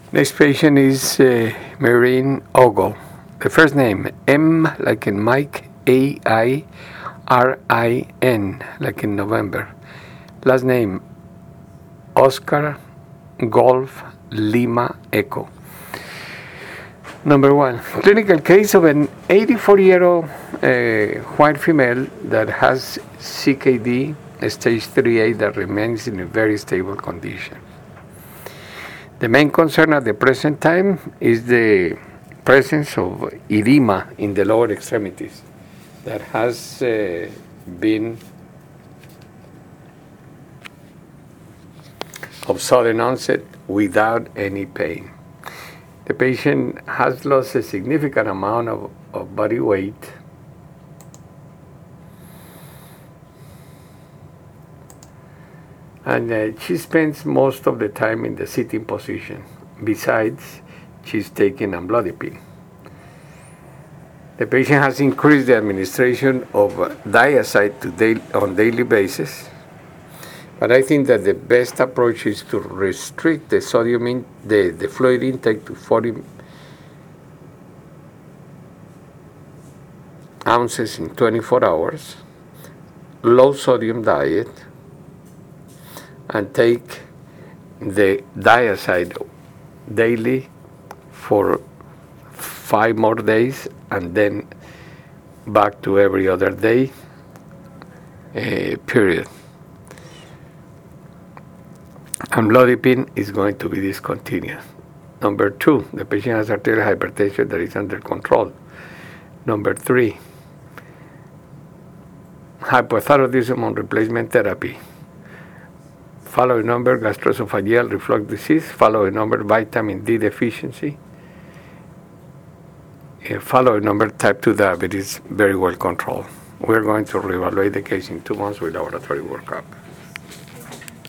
Next patient is Maureen Ogle. The first name, M like in Mike, AIRIN like in November. Last name, Oscar Golf Lima Echo. Number one, clinical case of an 84-year-old white female that has CKD stage 3A that remains in a very stable condition. The main concern at the present time is the presence of edema in the lower extremities that has been of sudden onset without any pain. The patient has lost a significant amount of body weight. And she spends most of the time in the sitting position. Besides, she's taking amlodipine. The patient has increased the administration of diazide on daily basis. But I think that the best approach is to restrict the sodium the fluid intake to 40 ounces in 24 hours, low sodium diet, and take the diazide daily for 5 more days, and then back to every other day period. Amlodipine is going to be discontinued. Number 2, the patient has arterial hypertension that is under control. Number 3, hypothyroidism on replacement therapy. Following number, gastroesophageal reflux disease. Following number, vitamin D deficiency. Following number, type 2 diabetes, very well controlled. We're going to reevaluate the case in 2 months with laboratory workup.